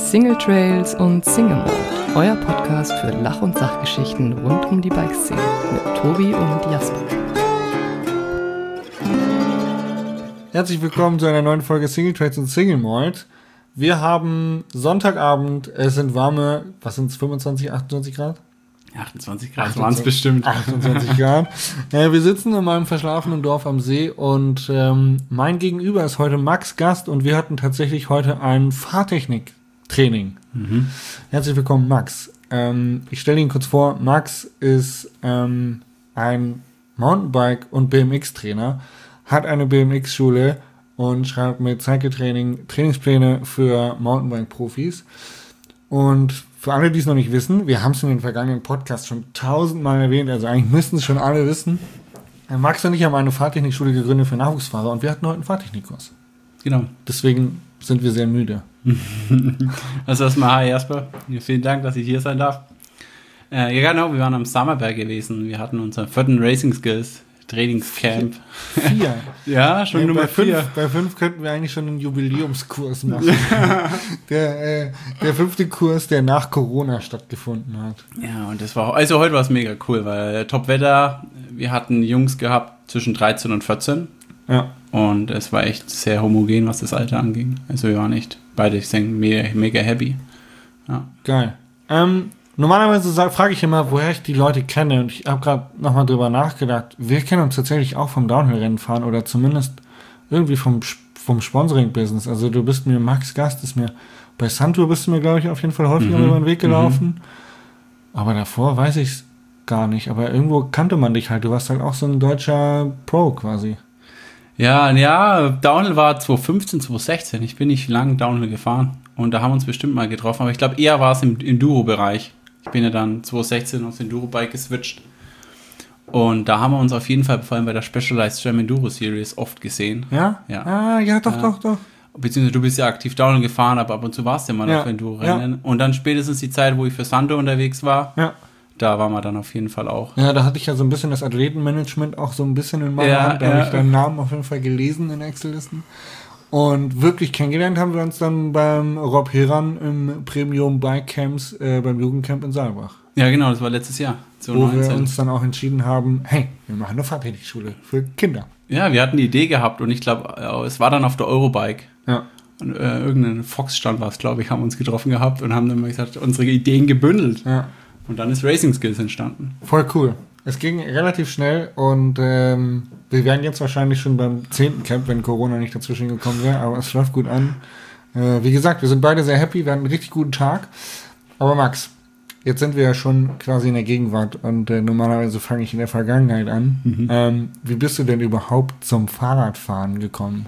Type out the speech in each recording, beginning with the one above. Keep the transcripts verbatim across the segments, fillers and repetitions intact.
Single Trails und Single Mode, euer Podcast für Lach- und Sachgeschichten rund um die Bikeszene mit Tobi und Jasper. Herzlich willkommen zu einer neuen Folge Single Trails und Single Mode. Wir haben Sonntagabend, es sind warme, was sind es, fünfundzwanzig, achtundzwanzig Grad? achtundzwanzig Grad waren es bestimmt. achtundzwanzig Grad. Äh, wir sitzen in meinem verschlafenen Dorf am See und ähm, mein Gegenüber ist heute Max Gast und wir hatten tatsächlich heute ein Fahrtechnik-Training. Mhm. Herzlich willkommen, Max. Ähm, ich stelle Ihnen kurz vor, Max ist ähm, ein Mountainbike- und B M X-Trainer, hat eine B M X-Schule und schreibt mit Cycle-Training Trainingspläne für Mountainbike-Profis. Und für alle, die es noch nicht wissen, wir haben es in den vergangenen Podcasts schon tausendmal erwähnt, also eigentlich müssten es schon alle wissen. Max und ich haben eine Fahrtechnikschule gegründet für Nachwuchsfahrer und wir hatten heute einen Fahrtechnikkurs. Genau. Deswegen sind wir sehr müde. Also erstmal, hi Jasper, vielen Dank, dass ich hier sein darf. Äh, ja genau, wir waren am Summerberg gewesen, wir hatten unseren vierten Racing Skills Trainingscamp. Vier? Ja, schon ja, Nummer bei fünf, vier. Bei fünf könnten wir eigentlich schon einen Jubiläumskurs machen. der, äh, der fünfte Kurs, der nach Corona stattgefunden hat. Ja, und das war, also heute war es mega cool, weil Top-Wetter, wir hatten Jungs gehabt zwischen dreizehn und vierzehn. Ja. Und es war echt sehr homogen, was das Alter anging. Also wir waren echt beide, ich denke, mega, mega happy. Ja. Geil. Ähm, Normalerweise frage ich immer, woher ich die Leute kenne, und ich habe gerade nochmal drüber nachgedacht. Wir kennen uns tatsächlich auch vom Downhill-Rennen fahren oder zumindest irgendwie vom, vom Sponsoring-Business. Also du bist mir Max Gast, ist mir bei Santur bist du mir, glaube ich, auf jeden Fall häufiger mhm. über den Weg gelaufen. Mhm. Aber davor weiß ich es gar nicht. Aber irgendwo kannte man dich halt. Du warst halt auch so ein deutscher Pro quasi. Ja, ja, Downhill war zwanzig fünfzehn, zwanzig sechzehn. Ich bin nicht lang Downhill gefahren. Und da haben wir uns bestimmt mal getroffen. Aber ich glaube, eher war es im Enduro-Bereich. Ich bin ja dann zwanzig sechzehn aufs Enduro-Bike geswitcht. Und da haben wir uns auf jeden Fall, vor allem bei der Specialized Jam Enduro Series, oft gesehen. Ja? Ja, ah, ja doch, ja. doch, doch. Beziehungsweise du bist ja aktiv Downhill gefahren, aber ab und zu warst du ja mal ja. auf Enduro-Rennen. Ja. Und dann spätestens die Zeit, wo ich für Santo unterwegs war, ja. da waren wir dann auf jeden Fall auch. Ja, da hatte ich ja so ein bisschen das Athletenmanagement auch so ein bisschen in meiner ja, Hand. Da ja. habe ich deinen Namen auf jeden Fall gelesen in Excel-Listen. Und wirklich kennengelernt haben wir uns dann beim Rob Heran im Premium Bike Camps äh, beim Jugendcamp in Saalbach. Ja, genau, das war letztes Jahr. Wo wir uns dann auch entschieden haben, hey, wir machen eine Fahrtechnikschule für Kinder. Ja, wir hatten die Idee gehabt und ich glaube, es war dann auf der Eurobike. Ja. Und äh, irgendein Fox-Stand war es, glaube ich, haben uns getroffen gehabt und haben dann mal gesagt, unsere Ideen gebündelt. Ja. Und dann ist Racing Skills entstanden. Voll cool. Es ging relativ schnell und ähm, wir wären jetzt wahrscheinlich schon beim zehnten Camp, wenn Corona nicht dazwischen gekommen wäre, aber es läuft gut an. Äh, wie gesagt, wir sind beide sehr happy, wir hatten einen richtig guten Tag. Aber Max, jetzt sind wir ja schon quasi in der Gegenwart und äh, normalerweise fange ich in der Vergangenheit an. Mhm. Ähm, wie bist du denn überhaupt zum Fahrradfahren gekommen?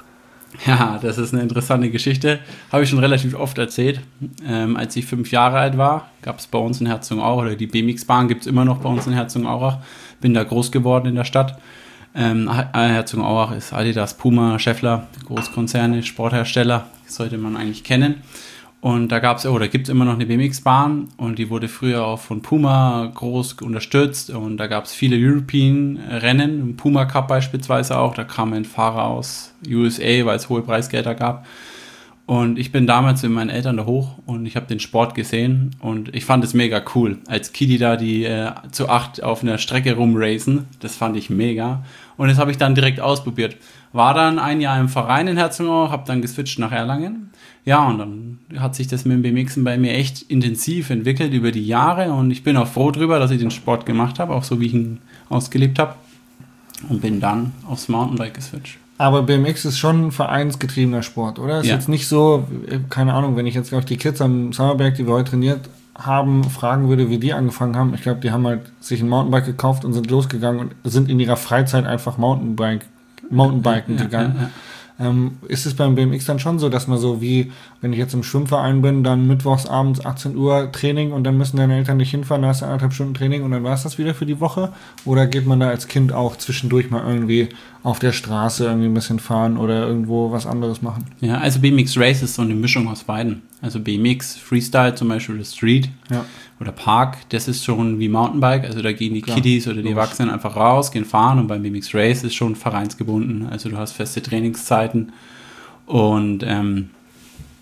Ja, das ist eine interessante Geschichte. Habe ich schon relativ oft erzählt. Ähm, als ich fünf Jahre alt war, gab es bei uns in Herzogenaurach, oder die B M X-Bahn gibt es immer noch bei uns in Herzogenaurach. Bin da groß geworden in der Stadt. Ähm, Herzogenaurach ist Adidas, Puma, Schaeffler, Großkonzerne, Sporthersteller. Das sollte man eigentlich kennen. Und da gab es, oder gibt es immer noch eine B M X-Bahn und die wurde früher auch von Puma groß unterstützt und da gab es viele European-Rennen, im Puma Cup beispielsweise auch, da kam ein Fahrer aus U S A, weil es hohe Preisgelder gab. Und ich bin damals mit meinen Eltern da hoch und ich habe den Sport gesehen und ich fand es mega cool. Als Kiddie da die äh, zu acht auf einer Strecke rumracen, das fand ich mega. Und das habe ich dann direkt ausprobiert. War dann ein Jahr im Verein in Herzogenaurach, habe dann geswitcht nach Erlangen. Ja, und dann hat sich das mit dem B M Xen bei mir echt intensiv entwickelt über die Jahre und ich bin auch froh drüber, dass ich den Sport gemacht habe, auch so wie ich ihn ausgelebt habe und bin dann aufs Mountainbike geswitcht. Aber B M X ist schon ein vereinsgetriebener Sport, oder? Ist ja. jetzt nicht so, keine Ahnung, wenn ich jetzt, glaube ich, die Kids am Summerberg, die wir heute trainiert haben, fragen würde, wie die angefangen haben. Ich glaube, die haben halt sich ein Mountainbike gekauft und sind losgegangen und sind in ihrer Freizeit einfach Mountainbike, Mountainbiken ja, gegangen. Ja, ja. Ähm, ist es beim B M X dann schon so, dass man so wie, wenn ich jetzt im Schwimmverein bin, dann mittwochs abends achtzehn Uhr Training und dann müssen deine Eltern nicht hinfahren, da hast du anderthalb Stunden Training und dann war es das wieder für die Woche? Oder geht man da als Kind auch zwischendurch mal irgendwie auf der Straße irgendwie ein bisschen fahren oder irgendwo was anderes machen? Ja, also B M X Race ist so eine Mischung aus beiden. Also B M X Freestyle zum Beispiel oder Street ja. oder Park, das ist schon wie Mountainbike, also da gehen die Klar, Kiddies oder die logisch. Erwachsenen einfach raus, gehen fahren und beim B M X Race ist schon vereinsgebunden, also du hast feste Trainingszeiten und ähm,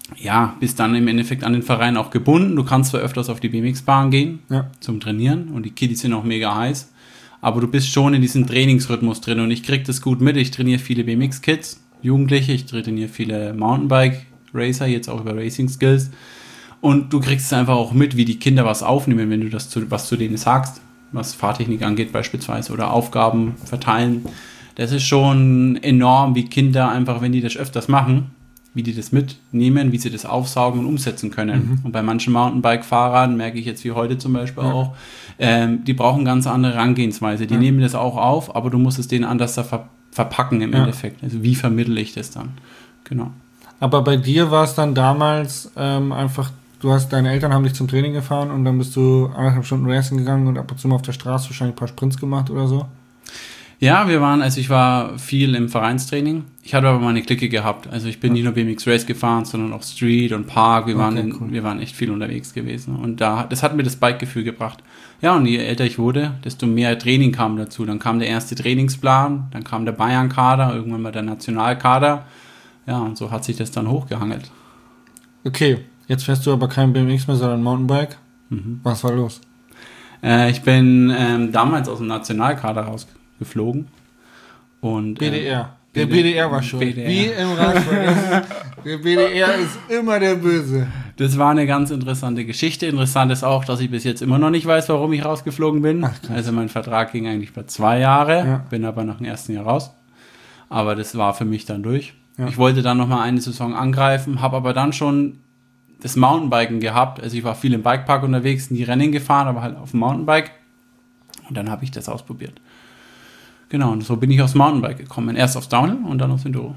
ja, bist dann im Endeffekt an den Verein auch gebunden. Du kannst zwar öfters auf die B M X-Bahn gehen Ja. zum Trainieren und die Kiddies sind auch mega heiß, aber du bist schon in diesem Trainingsrhythmus drin und ich kriege das gut mit. Ich trainiere viele B M X-Kids, Jugendliche, ich trainiere viele Mountainbike-Racer, jetzt auch über Racing Skills und du kriegst es einfach auch mit, wie die Kinder was aufnehmen, wenn du das zu, was zu denen sagst, was Fahrtechnik angeht beispielsweise oder Aufgaben verteilen. Das ist schon enorm, wie Kinder einfach, wenn die das öfters machen, wie die das mitnehmen, wie sie das aufsaugen und umsetzen können. Mhm. Und bei manchen Mountainbike-Fahrern, merke ich jetzt wie heute zum Beispiel ja. auch, ähm, die brauchen ganz andere Herangehensweise. Die ja. nehmen das auch auf, aber du musst es denen anders da ver- verpacken im ja. Endeffekt. Also wie vermittle ich das dann? Genau. Aber bei dir war es dann damals ähm, einfach, du hast, deine Eltern haben dich zum Training gefahren und dann bist du anderthalb Stunden Racing gegangen und ab und zu mal auf der Straße wahrscheinlich ein paar Sprints gemacht oder so? Ja, wir waren, also ich war viel im Vereinstraining. Ich hatte aber mal eine Clique gehabt. Also ich bin ja. nicht nur B M X Race gefahren, sondern auch Street und Park. Wir, okay, waren, in, cool. wir waren echt viel unterwegs gewesen. Und da, das hat mir das Bike-Gefühl gebracht. Ja, und je älter ich wurde, desto mehr Training kam dazu. Dann kam der erste Trainingsplan, dann kam der Bayern-Kader, irgendwann mal der Nationalkader. Ja, und so hat sich das dann hochgehangelt. Okay, jetzt fährst du aber kein B M X mehr, sondern Mountainbike. Mhm. Was war los? Äh, ich bin ähm, damals aus dem Nationalkader rausgeflogen. Und, B D R. Äh, der B D R war schon. B D R. Wie im Radsport. Der B D R ist immer der Böse. Das war eine ganz interessante Geschichte. Interessant ist auch, dass ich bis jetzt immer noch nicht weiß, warum ich rausgeflogen bin. Ach, also mein Vertrag ging eigentlich bei zwei Jahre, ja. bin aber nach dem ersten Jahr raus. Aber das war für mich dann durch. Ja. Ich wollte dann nochmal eine Saison angreifen, habe aber dann schon das Mountainbiken gehabt. Also ich war viel im Bikepark unterwegs, nie Rennen gefahren, aber halt auf dem Mountainbike. Und dann habe ich das ausprobiert. Genau, und so bin ich aufs Mountainbike gekommen. Erst aufs Downhill und dann aufs Enduro.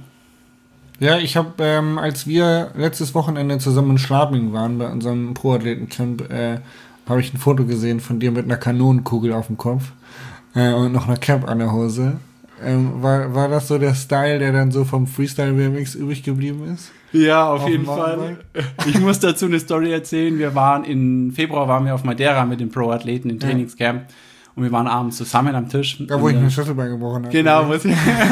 Ja, ich habe, ähm, als wir letztes Wochenende zusammen in Schladming waren, bei unserem Pro-Athleten-Camp, äh, habe ich ein Foto gesehen von dir mit einer Kanonenkugel auf dem Kopf äh, und noch einer Cap an der Hose. Ähm, war, war das so der Style, der dann so vom Freestyle-B M X übrig geblieben ist? Ja, auf, auf jeden Fall. Ich muss dazu eine Story erzählen. Wir waren im Februar waren wir auf Madeira mit dem Pro-Athleten im Trainingscamp. Ja. Und wir waren abends zusammen am Tisch. Da, wo ich mir Schlüsselbein gebrochen habe. Genau, wo ich,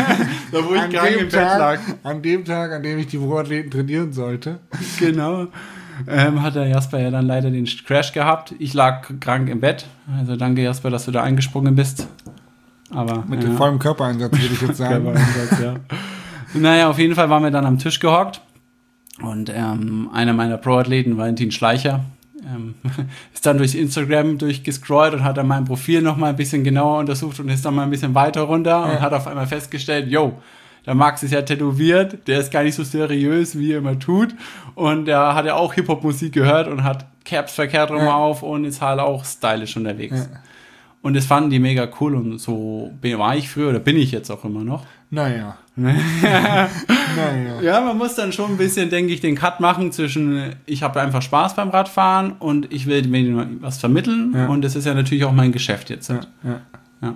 da wo ich krank im Bett lag. An dem Tag, an dem ich die Pro-Athleten trainieren sollte. Genau. Ähm, hat der Jasper ja dann leider den Crash gehabt. Ich lag krank im Bett. Also danke, Jasper, dass du da eingesprungen bist. Aber, mit ja. dem vollen Körpereinsatz, würde ich jetzt sagen. Körpereinsatz, ja. Naja, auf jeden Fall waren wir dann am Tisch gehockt. Und ähm, einer meiner Pro-Athleten, Valentin Schleicher, Ähm, ist dann durch Instagram durchgescrollt und hat dann mein Profil noch mal ein bisschen genauer untersucht und ist dann mal ein bisschen weiter runter ja. und hat auf einmal festgestellt, yo, der Max ist ja tätowiert, der ist gar nicht so seriös, wie er immer tut und der hat ja auch Hip-Hop-Musik gehört und hat Caps verkehrt rum ja. auf und ist halt auch stylisch unterwegs. Ja. Und das fanden die mega cool und so war ich früher oder bin ich jetzt auch immer noch. Naja. naja. Ja, man muss dann schon ein bisschen, denke ich, den Cut machen zwischen, ich habe einfach Spaß beim Radfahren und ich will mir was vermitteln ja. und das ist ja natürlich auch mein Geschäft jetzt. Ja, ja. ja.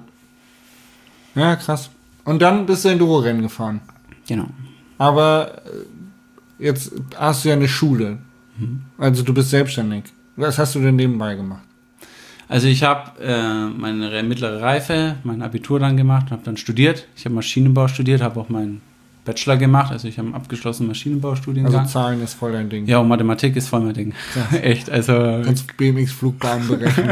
ja krass. Und dann bist du Enduro-Rennen gefahren. Genau. Aber jetzt hast du ja eine Schule. Mhm. Also du bist selbstständig. Was hast du denn nebenbei gemacht? Also ich habe äh, meine mittlere Reife, mein Abitur dann gemacht, habe dann studiert. Ich habe Maschinenbau studiert, habe auch meinen Bachelor gemacht. Also ich habe einen abgeschlossenen Maschinenbaustudiengang. Also Zahlen ist voll dein Ding. Ja, und Mathematik ist voll mein Ding. Echt, also... Kannst B M X-Flugbahnen berechnen.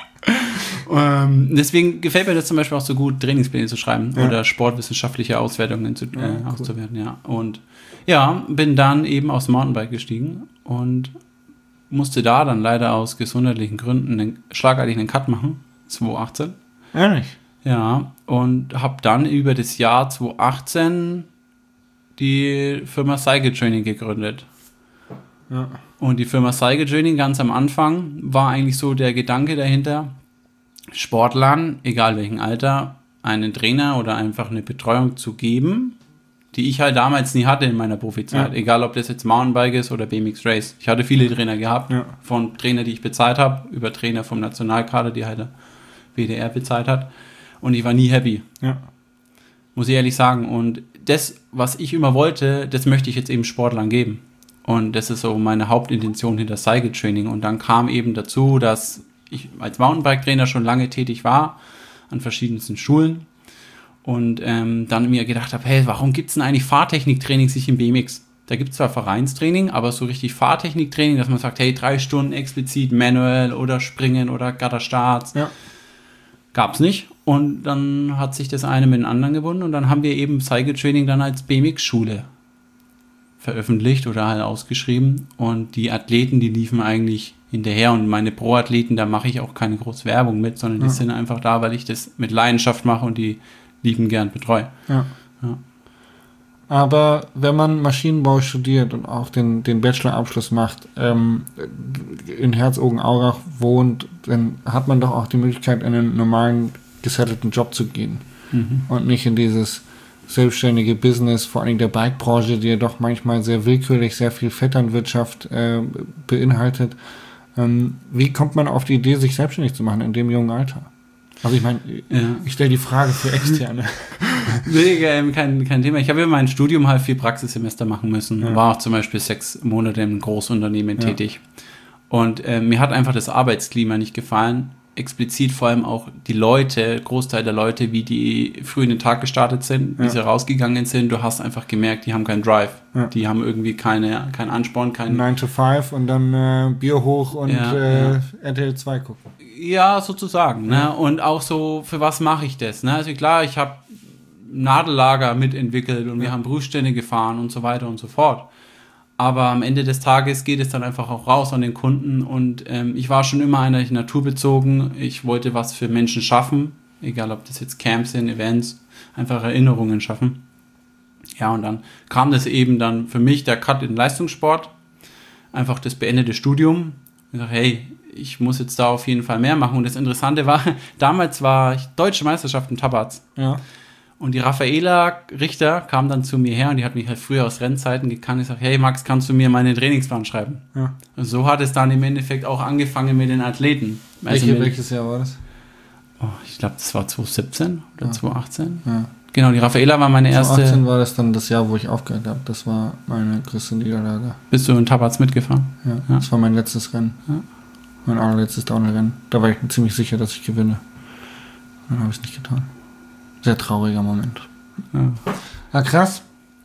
ähm, deswegen gefällt mir das zum Beispiel auch so gut, Trainingspläne zu schreiben ja. oder sportwissenschaftliche Auswertungen zu, äh, ja, cool. auszuwerten. Ja. Und ja, bin dann eben aufs Mountainbike gestiegen und musste da dann leider aus gesundheitlichen Gründen einen, schlagartig einen Cut machen, zwanzig achtzehn. Ehrlich? Ja, und habe dann über das Jahr zwanzig achtzehn die Firma Cycle Training gegründet. Ja. Und die Firma Cycle Training ganz am Anfang war eigentlich so der Gedanke dahinter, Sportlern, egal welchen Alter, einen Trainer oder einfach eine Betreuung zu geben, die ich halt damals nie hatte in meiner Profizeit. Ja. Egal, ob das jetzt Mountainbike ist oder B M X Race. Ich hatte viele Trainer gehabt, ja. von Trainer, die ich bezahlt habe, über Trainer vom Nationalkader, die halt der B D R bezahlt hat. Und ich war nie happy. Ja. Muss ich ehrlich sagen. Und das, was ich immer wollte, das möchte ich jetzt eben Sportlern geben. Und das ist so meine Hauptintention hinter Cycle Training. Und dann kam eben dazu, dass ich als Mountainbike-Trainer schon lange tätig war, an verschiedensten Schulen. Und ähm, dann mir gedacht habe, hey, warum gibt es denn eigentlich Fahrtechniktrainings nicht im B M X? Da gibt es zwar Vereinstraining, aber so richtig Fahrtechniktraining, dass man sagt, hey, drei Stunden explizit Manual oder Springen oder Gatterstarts, Ja. gab es nicht. Und dann hat sich das eine mit dem anderen gebunden und dann haben wir eben Cycle Training dann als B M X-Schule veröffentlicht oder halt ausgeschrieben. Und die Athleten, die liefen eigentlich hinterher und meine Pro-Athleten, da mache ich auch keine große Werbung mit, sondern die Ja. sind einfach da, weil ich das mit Leidenschaft mache und die lieben gern betreue. Ja. Ja. Aber wenn man Maschinenbau studiert und auch den, den Bachelorabschluss macht, ähm, in Herzogenaurach wohnt, dann hat man doch auch die Möglichkeit, in einen normalen, gesettelten Job zu gehen. Mhm. Und nicht in dieses selbstständige Business, vor allem der Bike-Branche, die ja doch manchmal sehr willkürlich, sehr viel Vetternwirtschaft äh, beinhaltet. Ähm, wie kommt man auf die Idee, sich selbstständig zu machen in dem jungen Alter? Also ich meine, Ja. ich stelle die Frage für Externe. Nee, ähm, kein, kein Thema. Ich habe ja mein Studium halt vier Praxissemester machen müssen. Ja. War auch zum Beispiel sechs Monate in einem Großunternehmen Ja. tätig. Und äh, mir hat einfach das Arbeitsklima nicht gefallen. Explizit vor allem auch die Leute, Großteil der Leute, wie die früh in den Tag gestartet sind, wie Ja. sie rausgegangen sind. Du hast einfach gemerkt, die haben keinen Drive. Ja. Die haben irgendwie keine, keinen Ansporn, keinen... nine to five und dann äh, Bier hoch und Ja, äh, ja. R T L zwei gucken. Ja, sozusagen. Ne? Und auch so, für was mache ich das? Ne? Also klar, ich habe Nadellager mitentwickelt und wir Ja. haben Prüfstände gefahren und so weiter und so fort. Aber am Ende des Tages geht es dann einfach auch raus an den Kunden und ähm, ich war schon immer einer, ich naturbezogen. Ich wollte was für Menschen schaffen, egal ob das jetzt Camps sind, Events, einfach Erinnerungen schaffen. Ja, und dann kam das eben dann für mich, der Cut in den Leistungssport, einfach das beendete Studium. Ich dachte, hey, ich muss jetzt da auf jeden Fall mehr machen. Und das Interessante war, damals war ich Deutsche Meisterschaft in Tabatz. Ja. Und die Raffaela Richter kam dann zu mir her und die hat mich halt früher aus Rennzeiten gekannt. Ich sage, hey Max, kannst du mir meinen Trainingsplan schreiben? Ja. Und so hat es dann im Endeffekt auch angefangen mit den Athleten. Also Welche, mit, welches Jahr war das? oh, ich glaube, das war zwanzig siebzehn oder Ja. zwanzig achtzehn. Ja. Genau, die Raffaela war meine erste. zwanzig achtzehn war das dann das Jahr, wo ich aufgehört habe. Das war meine größte Niederlage. Bist du in Tabatz mitgefahren? Ja. Ja. Das war mein letztes Rennen. Ja. Mein allerletztes Downhill-Rennen. Da war ich mir ziemlich sicher, dass ich gewinne. Dann habe ich es nicht getan. Sehr trauriger Moment. Ja. Ja, krass.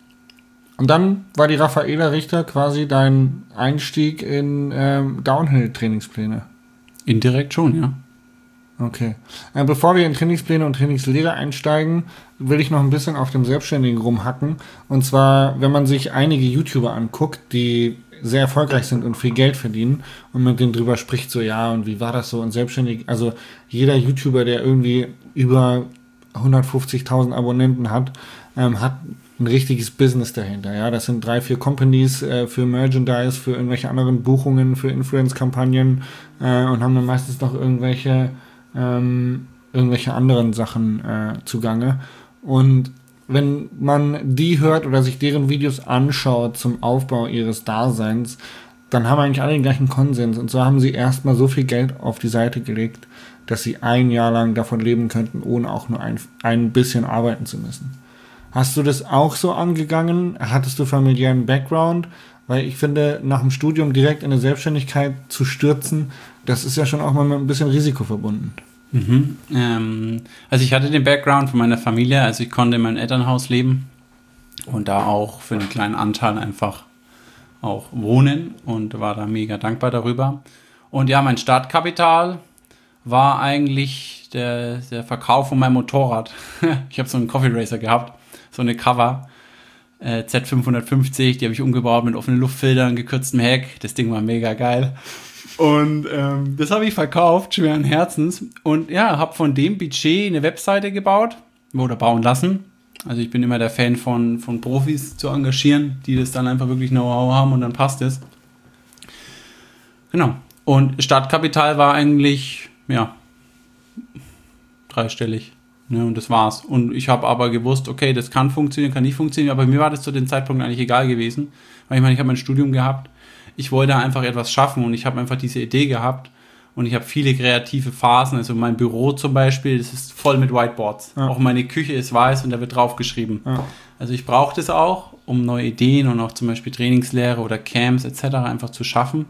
Und dann war die Raffaela Richter quasi dein Einstieg in ähm, Downhill-Trainingspläne. Indirekt schon, ja. Okay. Äh, bevor wir in Trainingspläne und Trainingslehre einsteigen, will ich noch ein bisschen auf dem Selbstständigen rumhacken. Und zwar, wenn man sich einige YouTuber anguckt, die sehr erfolgreich sind und viel Geld verdienen und mit denen drüber spricht, so ja, und wie war das so und selbstständig, also jeder YouTuber, der irgendwie über hundertfünfzigtausend Abonnenten hat, ähm, hat ein richtiges Business dahinter. Ja, das sind drei, vier Companies äh, für Merchandise, für irgendwelche anderen Buchungen, für Influence-Kampagnen äh, und haben dann meistens noch irgendwelche ähm, irgendwelche anderen Sachen äh, zugange. Und wenn man die hört oder sich deren Videos anschaut zum Aufbau ihres Daseins, dann haben eigentlich alle den gleichen Konsens. Und so haben sie erstmal so viel Geld auf die Seite gelegt, dass sie ein Jahr lang davon leben könnten, ohne auch nur ein, ein bisschen arbeiten zu müssen. Hast du das auch so angegangen? Hattest du familiären Background? Weil ich finde, nach dem Studium direkt in eine Selbstständigkeit zu stürzen, das ist ja schon auch mal mit ein bisschen Risiko verbunden. Mhm. Ähm, also ich hatte den Background von meiner Familie, also ich konnte in meinem Elternhaus leben und da auch für einen kleinen Anteil einfach auch wohnen und war da mega dankbar darüber. Und ja, mein Startkapital war eigentlich der, der Verkauf von meinem Motorrad. Ich habe so einen Coffee Racer gehabt, so eine Cover äh, Z fünfhundertfünfzig, die habe ich umgebaut mit offenen Luftfiltern, gekürztem Heck. Das Ding war mega geil. Und ähm, das habe ich verkauft, schweren Herzens. Und ja, habe von dem Budget eine Webseite gebaut oder bauen lassen. Also ich bin immer der Fan von, von Profis zu engagieren, die das dann einfach wirklich Know-how haben und dann passt es. Genau. Und Startkapital war eigentlich, ja, dreistellig. Ne, und das war's. Und ich habe aber gewusst, okay, das kann funktionieren, kann nicht funktionieren. Aber mir war das zu dem Zeitpunkt eigentlich egal gewesen. Weil ich meine, ich habe mein Studium gehabt. Ich wollte einfach etwas schaffen und ich habe einfach diese Idee gehabt und ich habe viele kreative Phasen, also mein Büro zum Beispiel, das ist voll mit Whiteboards. Ja. Auch meine Küche ist weiß und da wird drauf geschrieben. Ja. Also ich brauche das auch, um neue Ideen und auch zum Beispiel Trainingslehre oder Camps et cetera einfach zu schaffen.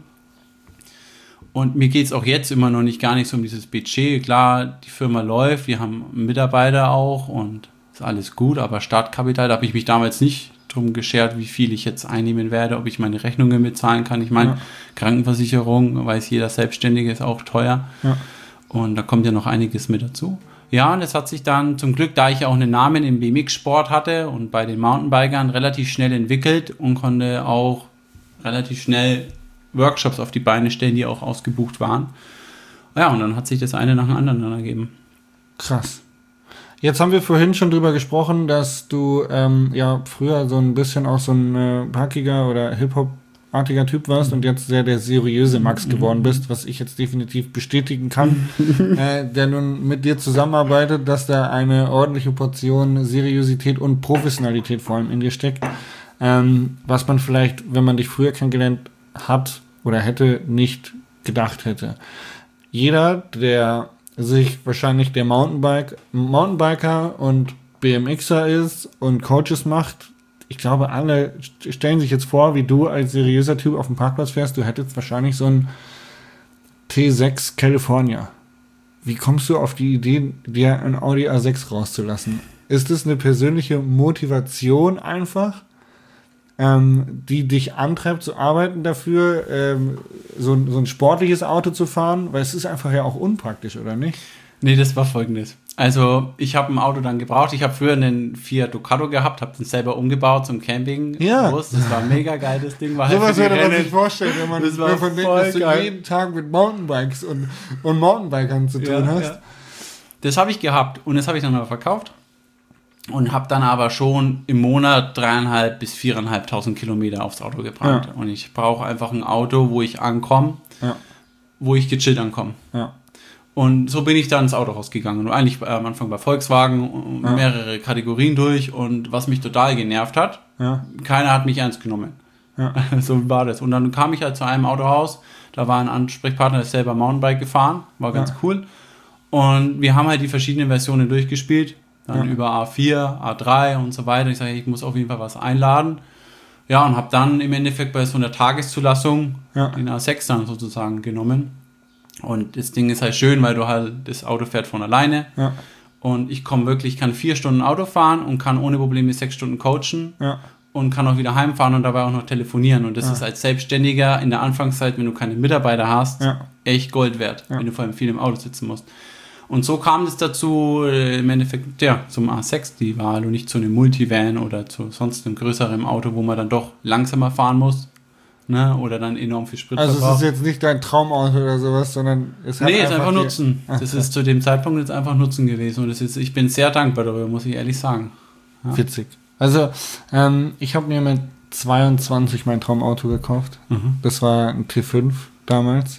Und mir geht es auch jetzt immer noch nicht gar nicht so um dieses Budget. Klar, die Firma läuft, wir haben Mitarbeiter auch und ist alles gut, aber Startkapital, da habe ich mich damals nicht drum geschert, wie viel ich jetzt einnehmen werde, ob ich meine Rechnungen bezahlen kann. Ich meine, Ja. Krankenversicherung, weiß jeder Selbstständige, ist auch teuer. Ja. Und da kommt ja noch einiges mit dazu. Ja, und es hat sich dann zum Glück, da ich ja auch einen Namen im B M X-Sport hatte und bei den Mountainbikern relativ schnell entwickelt und konnte auch relativ schnell Workshops auf die Beine stellen, die auch ausgebucht waren. Ja, und dann hat sich das eine nach dem anderen dann ergeben. Krass. Jetzt haben wir vorhin schon drüber gesprochen, dass du ähm, ja früher so ein bisschen auch so ein äh, punkiger oder Hip-Hop-artiger Typ warst mhm. und jetzt sehr der seriöse Max mhm. geworden bist, was ich jetzt definitiv bestätigen kann, äh, der nun mit dir zusammenarbeitet, dass da eine ordentliche Portion Seriosität und Professionalität vor allem in dir steckt, ähm, was man vielleicht, wenn man dich früher kennengelernt hat oder hätte, nicht gedacht hätte. Jeder, der sich wahrscheinlich der Mountainbike, Mountainbiker und B M Xer ist und Coaches macht, ich glaube, alle stellen sich jetzt vor, wie du als seriöser Typ auf dem Parkplatz fährst, du hättest wahrscheinlich so ein T sechs California. Wie kommst du auf die Idee, dir ein Audi A sechs rauszulassen? Ist es eine persönliche Motivation einfach, ähm, die dich antreibt zu arbeiten dafür, ähm, so, so ein sportliches Auto zu fahren? Weil es ist einfach ja auch unpraktisch, oder nicht? Nee, das war folgendes. Also ich habe ein Auto dann gebraucht. Ich habe früher einen Fiat Ducato gehabt, habe den selber umgebaut zum Camping. Ja. Das war ein mega geiles Ding. War So halt was für die würde man Rennen. sich vorstellen, wenn man Das war davon denkt, voll dass du geil. jeden Tag mit Mountainbikes und, und Mountainbikern zu tun Ja, hast. ja. Das habe ich gehabt und das habe ich dann mal verkauft und habe dann aber schon im Monat dreieinhalb bis viereinhalbtausend Kilometer aufs Auto gebrannt. Ja. Und ich brauche einfach ein Auto, wo ich ankomme, Ja. wo ich gechillt ankomme. Ja. Und so bin ich dann ins Autohaus gegangen. Und eigentlich am Anfang bei Volkswagen Ja. mehrere Kategorien durch. Und was mich total genervt hat, Ja. keiner hat mich ernst genommen. Ja. So war das. Und dann kam ich halt zu einem Autohaus. Da war ein Ansprechpartner, der ist selber Mountainbike gefahren. War ganz Ja. cool. Und wir haben halt die verschiedenen Versionen durchgespielt. Dann Ja. über A vier, A drei und so weiter. Ich sage, ich muss auf jeden Fall was einladen. Ja, und habe dann im Endeffekt bei so einer Tageszulassung Ja. den A sechs dann sozusagen genommen. Und das Ding ist halt schön, weil du halt, das Auto fährt von alleine. Ja. Und ich komme wirklich, kann vier Stunden Auto fahren und kann ohne Probleme sechs Stunden coachen. Ja. Und kann auch wieder heimfahren und dabei auch noch telefonieren. Und das Ja. ist als Selbstständiger in der Anfangszeit, wenn du keine Mitarbeiter hast, Ja. echt Gold wert, Ja. wenn du vor allem viel im Auto sitzen musst. Und so kam es dazu, äh, im Endeffekt, ja, zum A sechs, die Wahl und nicht zu einem Multivan oder zu sonst einem größeren Auto, wo man dann doch langsamer fahren muss, ne, oder dann enorm viel Sprit Also es verbraucht. ist jetzt nicht dein Traumauto oder sowas, sondern es hat Nee, es ist einfach die- Nutzen. Das ist zu dem Zeitpunkt jetzt einfach Nutzen gewesen und das ist, ich bin sehr dankbar darüber, muss ich ehrlich sagen. Ja. Witzig. Also ähm, ich habe mir mit zweiundzwanzig mein Traumauto gekauft. Mhm. Das war ein T fünf damals.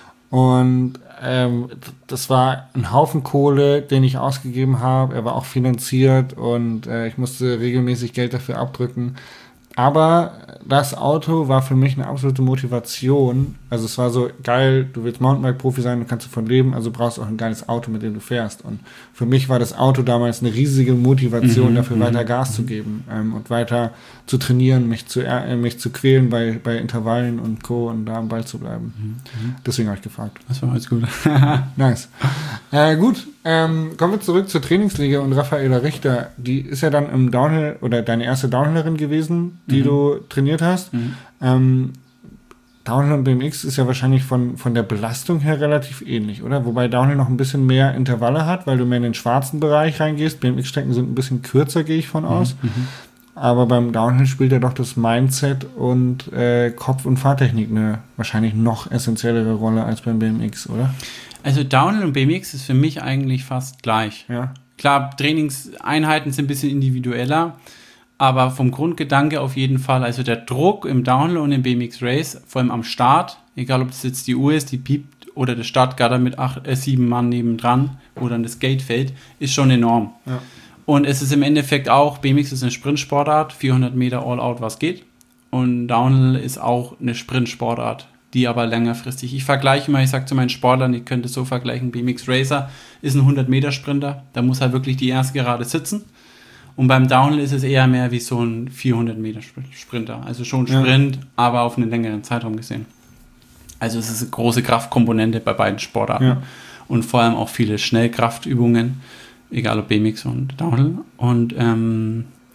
Und ähm, das war ein Haufen Kohle, den ich ausgegeben habe. Er war auch finanziert und äh, ich musste regelmäßig Geld dafür abdrücken. Aber das Auto war für mich eine absolute Motivation. Also es war so geil, du willst Mountainbike-Profi sein, du kannst davon leben, also brauchst du auch ein geiles Auto, mit dem du fährst. Und für mich war das Auto damals eine riesige Motivation, Mhm, dafür mhm, weiter Gas zu geben ähm, und weiter zu trainieren, mich zu, äh, mich zu quälen bei, bei Intervallen und Co. und da am Ball zu bleiben. Deswegen habe ich gefragt. Das war alles gut. Nice. Äh, gut, ähm, kommen wir zurück zur Trainingsliga und Raffaela Richter. Die ist ja dann im Downhill oder deine erste Downhillerin gewesen, die Mhm. du trainiert hast. Mhm. Ähm, Downhill und B M X ist ja wahrscheinlich von, von der Belastung her relativ ähnlich, oder? Wobei Downhill noch ein bisschen mehr Intervalle hat, weil du mehr in den schwarzen Bereich reingehst. B M X-Strecken sind ein bisschen kürzer, gehe ich von aus. Mhm. Aber beim Downhill spielt ja doch das Mindset und äh, Kopf- und Fahrtechnik eine wahrscheinlich noch essentiellere Rolle als beim B M X, oder? Also Downhill und B M X ist für mich eigentlich fast gleich. Ja. Klar, Trainingseinheiten sind ein bisschen individueller, aber vom Grundgedanke auf jeden Fall, also der Druck im Downhill und im B M X Race, vor allem am Start, egal ob das jetzt die Uhr ist, die piept oder der Startgatter mit acht, äh, sieben Mann nebendran, wo dann das Gate fällt, ist schon enorm. Ja. Und es ist im Endeffekt auch, B M X ist eine Sprintsportart, vierhundert Meter All-Out, was geht. Und Downhill ist auch eine Sprintsportart, die aber längerfristig. Ich vergleiche mal, ich sage zu meinen Sportlern, ich könnte es so vergleichen, B M X Racer ist ein hundert Meter Sprinter, da muss halt wirklich die erste Gerade sitzen. Und beim Downhill ist es eher mehr wie so ein vierhundert Meter Sprinter. Also schon Sprint, ja, aber auf einen längeren Zeitraum gesehen. Also es ist eine große Kraftkomponente bei beiden Sportarten. Ja. Und vor allem auch viele Schnellkraftübungen, egal ob B M X und Downhill. Und ähm,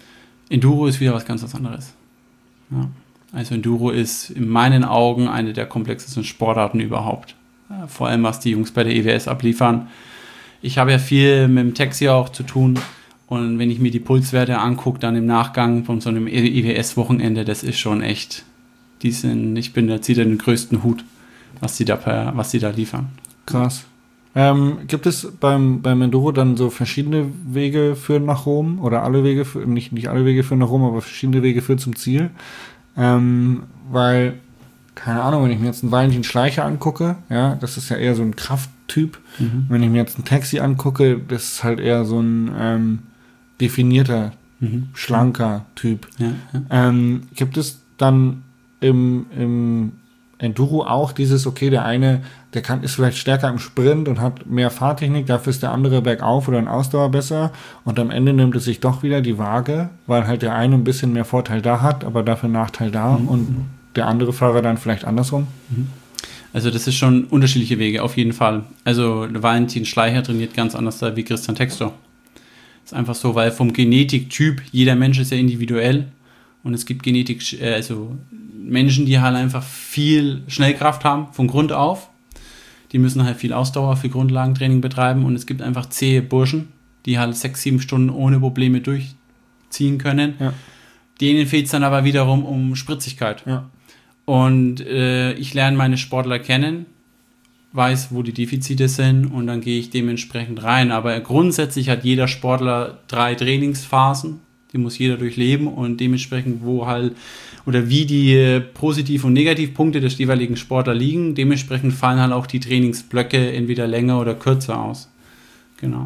Enduro ist wieder was ganz was anderes. Ja. Also Enduro ist in meinen Augen eine der komplexesten Sportarten überhaupt. Ja, vor allem, was die Jungs bei der E W S abliefern. Ich habe ja viel mit dem Taxi auch zu tun. Und wenn ich mir die Pulswerte angucke, dann im Nachgang von so einem E W S-Wochenende, das ist schon echt, die sind, ich bin, da zieht er den größten Hut, was die da, per, was die da liefern. Krass. Ähm, gibt es beim, beim Enduro dann so verschiedene Wege führen nach Rom? Oder alle Wege, für, nicht, nicht alle Wege führen nach Rom, aber verschiedene Wege führen zum Ziel? Ähm, weil, keine Ahnung, wenn ich mir jetzt einen Valentin Schleicher angucke, ja, das ist ja eher so ein Krafttyp. Mhm. Wenn ich mir jetzt ein Taxi angucke, das ist halt eher so ein ähm, definierter, mhm. schlanker Typ. Ja, ja. Ähm, gibt es dann im, im Enduro auch dieses, okay, der eine, der kann, ist vielleicht stärker im Sprint und hat mehr Fahrtechnik, dafür ist der andere bergauf oder in Ausdauer besser und am Ende nimmt es sich doch wieder die Waage, weil halt der eine ein bisschen mehr Vorteil da hat, aber dafür Nachteil da mhm. und der andere Fahrer dann vielleicht andersrum? Mhm. Also das ist schon unterschiedliche Wege, auf jeden Fall. Also der Valentin Schleicher trainiert ganz anders da wie Christian Textor. Ist einfach so, weil vom Genetiktyp, jeder Mensch ist ja individuell und es gibt Genetik, also Menschen, die halt einfach viel Schnellkraft haben, von Grund auf. Die müssen halt viel Ausdauer für Grundlagentraining betreiben und es gibt einfach zähe Burschen, die halt sechs, sieben Stunden ohne Probleme durchziehen können. Ja. Denen fehlt es dann aber wiederum um Spritzigkeit. Ja. Und äh, ich lerne meine Sportler kennen, weiß, wo die Defizite sind und dann gehe ich dementsprechend rein. Aber grundsätzlich hat jeder Sportler drei Trainingsphasen, die muss jeder durchleben und dementsprechend, wo halt oder wie die Positiv- und Negativpunkte des jeweiligen Sportler liegen, dementsprechend fallen halt auch die Trainingsblöcke entweder länger oder kürzer aus. Genau.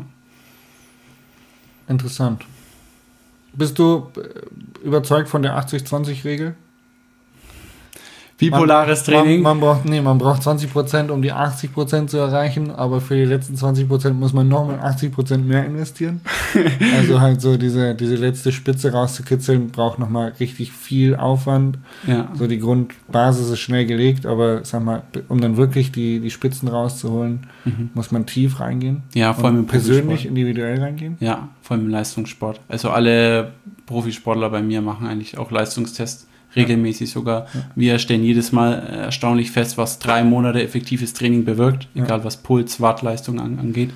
Interessant. Bist du überzeugt von der achtzig zwanzig Regel? Bipolares man, Training? Man, man, braucht, nee, man braucht zwanzig Prozent, um die achtzig Prozent zu erreichen, aber für die letzten zwanzig Prozent muss man nochmal achtzig Prozent mehr investieren. Also halt so diese, diese letzte Spitze rauszukitzeln, braucht nochmal richtig viel Aufwand. Ja. So die Grundbasis ist schnell gelegt, aber sag mal, um dann wirklich die, die Spitzen rauszuholen, mhm. muss man tief reingehen. Ja, vor allem im persönlich, individuell reingehen. Ja, vor allem im Leistungssport. Also alle Profisportler bei mir machen eigentlich auch Leistungstests. Regelmäßig sogar. Ja. Wir stellen jedes Mal erstaunlich fest, was drei Monate effektives Training bewirkt, ja. egal was Puls, Wattleistung an, angeht.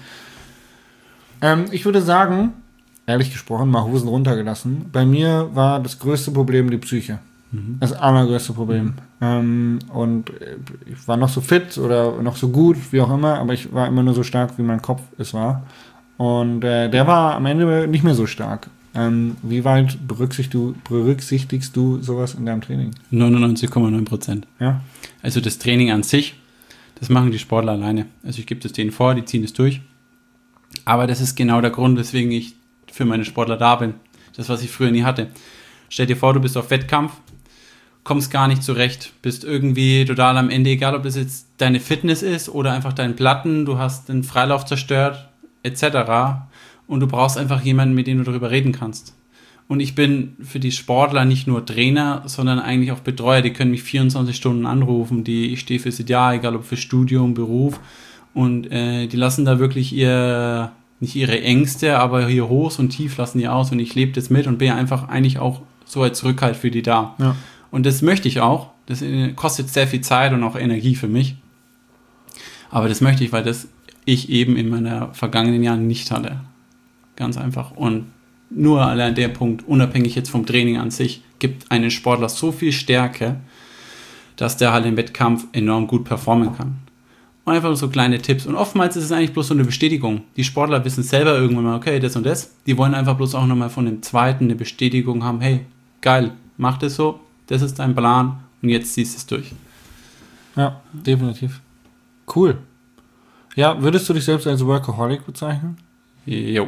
Ähm, ich würde sagen, ehrlich gesprochen, mal Hosen runtergelassen, bei mir war das größte Problem die Psyche. Mhm. Das allergrößte Problem. Mhm. Ähm, und ich war noch so fit oder noch so gut, wie auch immer, aber ich war immer nur so stark, wie mein Kopf es war. Und äh, der war am Ende nicht mehr so stark. Ähm, wie weit berücksichtigst du, berücksichtigst du sowas in deinem Training? neunundneunzig Komma neun Prozent. Ja. Also das Training an sich, das machen die Sportler alleine. Also ich gebe das denen vor, die ziehen es durch. Aber das ist genau der Grund, weswegen ich für meine Sportler da bin. Das, was ich früher nie hatte. Stell dir vor, du bist auf Wettkampf, kommst gar nicht zurecht, bist irgendwie total am Ende, egal ob das jetzt deine Fitness ist oder einfach dein Platten, du hast den Freilauf zerstört, et cetera. Und du brauchst einfach jemanden, mit dem du darüber reden kannst. Und ich bin für die Sportler nicht nur Trainer, sondern eigentlich auch Betreuer. Die können mich vierundzwanzig Stunden anrufen. Die, ich stehe fürs Jahr, egal ob für Studium, Beruf. Und äh, die lassen da wirklich ihr, nicht ihre Ängste, aber hier Hochs und Tief lassen die aus. Und ich lebe das mit und bin einfach eigentlich auch so als Rückhalt für die da. Ja. Und das möchte ich auch. Das kostet sehr viel Zeit und auch Energie für mich. Aber das möchte ich, weil das ich eben in meinen vergangenen Jahren nicht hatte. Ganz einfach. Und nur allein der Punkt, unabhängig jetzt vom Training an sich, gibt einen Sportler so viel Stärke, dass der halt im Wettkampf enorm gut performen kann. Und einfach so kleine Tipps. Und oftmals ist es eigentlich bloß so eine Bestätigung. Die Sportler wissen selber irgendwann mal, okay, das und das. Die wollen einfach bloß auch nochmal von dem Zweiten eine Bestätigung haben, hey, geil, mach das so, das ist dein Plan und jetzt ziehst du es durch. Ja, definitiv. Cool. Ja, würdest du dich selbst als Workaholic bezeichnen? Jo.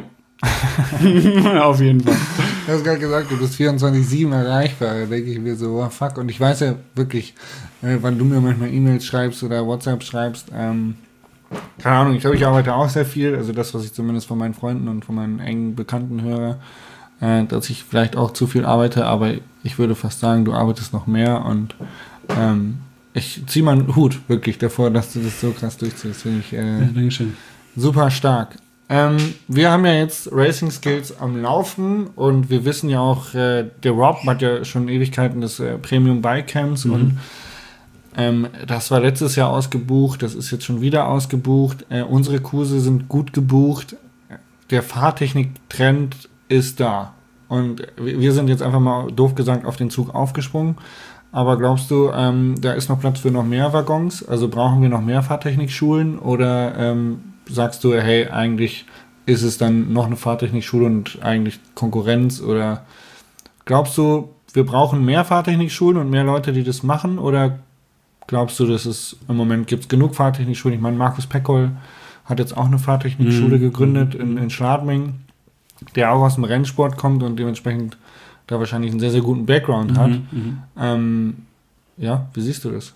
Auf jeden Fall. Du hast gerade gesagt, du bist vierundzwanzig sieben erreichbar. Da denke ich mir so, oh fuck. Und ich weiß ja wirklich, äh, wann du mir manchmal E-Mails schreibst oder WhatsApp schreibst, ähm, keine Ahnung, ich glaube, ich arbeite auch sehr viel. Also das, was ich zumindest von meinen Freunden und von meinen engen Bekannten höre, äh, dass ich vielleicht auch zu viel arbeite, aber ich würde fast sagen, du arbeitest noch mehr und ähm, ich ziehe meinen Hut wirklich davor, dass du das so krass durchziehst. Finde ich äh, ja, Dankeschön. Super stark. Ähm, wir haben ja jetzt Racing Skills am Laufen und wir wissen ja auch, äh, der Rob hat ja schon Ewigkeiten des äh, Premium Bike Camps mhm. und ähm, das war letztes Jahr ausgebucht, das ist jetzt schon wieder ausgebucht. Äh, unsere Kurse sind gut gebucht. Der Fahrtechnik-Trend ist da. Und wir sind jetzt einfach mal doof gesagt auf den Zug aufgesprungen. Aber glaubst du, ähm, da ist noch Platz für noch mehr Waggons? Also brauchen wir noch mehr Fahrtechnikschulen? Oder ähm, sagst du, hey, eigentlich ist es dann noch eine Fahrtechnikschule und eigentlich Konkurrenz? Oder glaubst du, wir brauchen mehr Fahrtechnikschulen und mehr Leute, die das machen? Oder glaubst du, dass es im Moment gibt es genug Fahrtechnikschulen? Ich meine, Markus Peckoll hat jetzt auch eine Fahrtechnikschule mhm. gegründet in, in Schladming, der auch aus dem Rennsport kommt und dementsprechend da wahrscheinlich einen sehr, sehr guten Background hat. Mhm, ähm, ja, wie siehst du das?